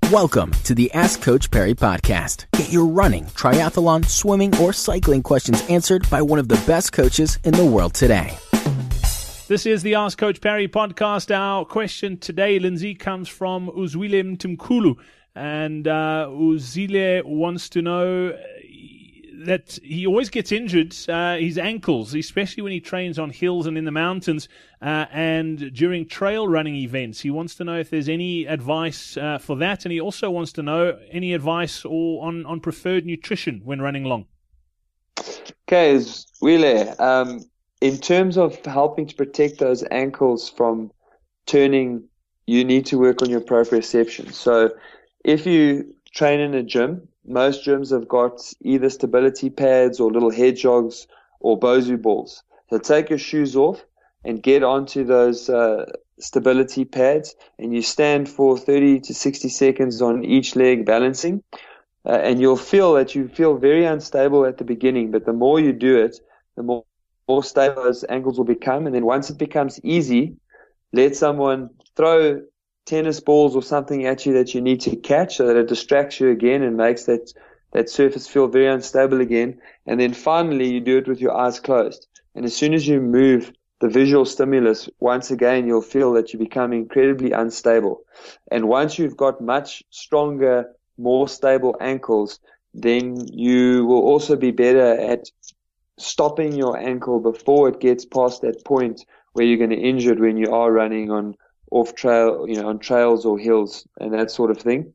Welcome to the Ask Coach Perry podcast. Get your running, triathlon, swimming, or cycling questions answered by one of the best coaches in the world today. This is the Ask Coach Perry podcast. Our question today, Lindsay, comes from Uzwile Mtimkulu. And Uzile wants to know that he always gets injured, his ankles, especially when he trains on hills and in the mountains and during trail running events. He wants to know if there's any advice for that, and he also wants to know any advice on preferred nutrition when running long. Okay, Wile, in terms of helping to protect those ankles from turning, you need to work on your proprioception. So if you train in a gym, most gyms have got either stability pads or little hedgehogs or Bosu balls. So take your shoes off and get onto those stability pads, and you stand for 30 to 60 seconds on each leg balancing. And you'll feel that you feel very unstable at the beginning, but the more you do it, the more stable those ankles will become. And then once it becomes easy, let someone throw tennis balls or something at you that you need to catch so that it distracts you again and makes that surface feel very unstable again. And then finally, you do it with your eyes closed. And as soon as you move the visual stimulus, once again, you'll feel that you become incredibly unstable. And once you've got much stronger, more stable ankles, then you will also be better at stopping your ankle before it gets past that point where you're going to injure it when you are running on trail, on trails or hills and that sort of thing.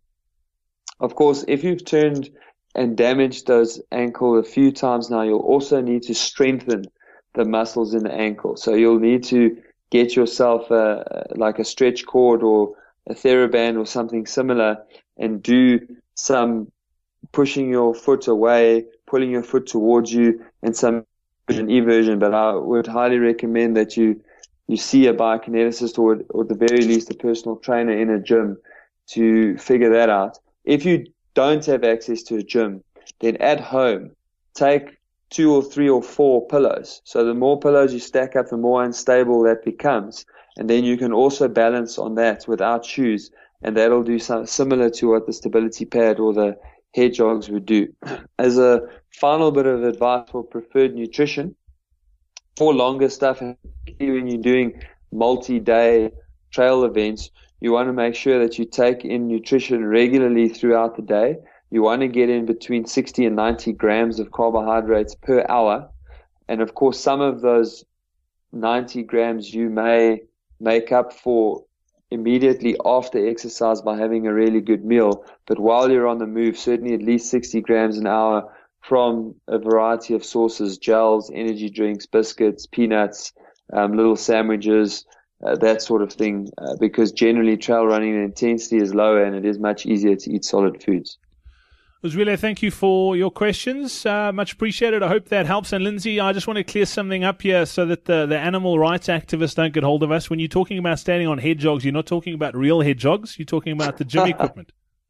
Of course, if you've turned and damaged those ankle a few times now, you'll also need to strengthen the muscles in the ankle. So you'll need to get yourself like a stretch cord or a TheraBand or something similar and do some pushing your foot away, pulling your foot towards you, and some eversion. But I would highly recommend that you see a biokineticist or at the very least a personal trainer in a gym to figure that out. If you don't have access to a gym, then at home, take 2 or 3 or 4 pillows. So the more pillows you stack up, the more unstable that becomes. And then you can also balance on that without shoes, and that'll do something similar to what the stability pad or the hedgehogs would do. As a final bit of advice for preferred nutrition, for longer stuff, when you're doing multi-day trail events, you want to make sure that you take in nutrition regularly throughout the day. You want to get in between 60 and 90 grams of carbohydrates per hour. And of course, some of those 90 grams you may make up for immediately after exercise by having a really good meal. But while you're on the move, certainly at least 60 grams an hour from a variety of sources: gels, energy drinks, biscuits, peanuts, little sandwiches, that sort of thing, because generally trail running intensity is lower and it is much easier to eat solid foods. Uzwile, thank you for your questions. Much appreciated. I hope that helps. And Lindsay, I just want to clear something up here so that the animal rights activists don't get hold of us. When you're talking about standing on hedgehogs, you're not talking about real hedgehogs. You're talking about the gym equipment.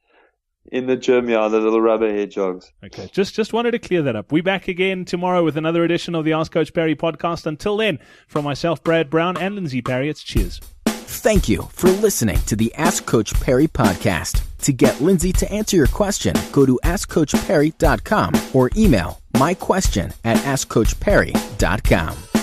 In the gym, yeah, the little rubber hedgehogs. Okay, just wanted to clear that up. We're back again tomorrow with another edition of the Ask Coach Perry podcast. Until then, from myself, Brad Brown, and Lindsay Perry, it's cheers. Thank you for listening to the Ask Coach Perry podcast. To get Lindsay to answer your question, go to AskCoachPerry.com or email myquestion@AskCoachPerry.com.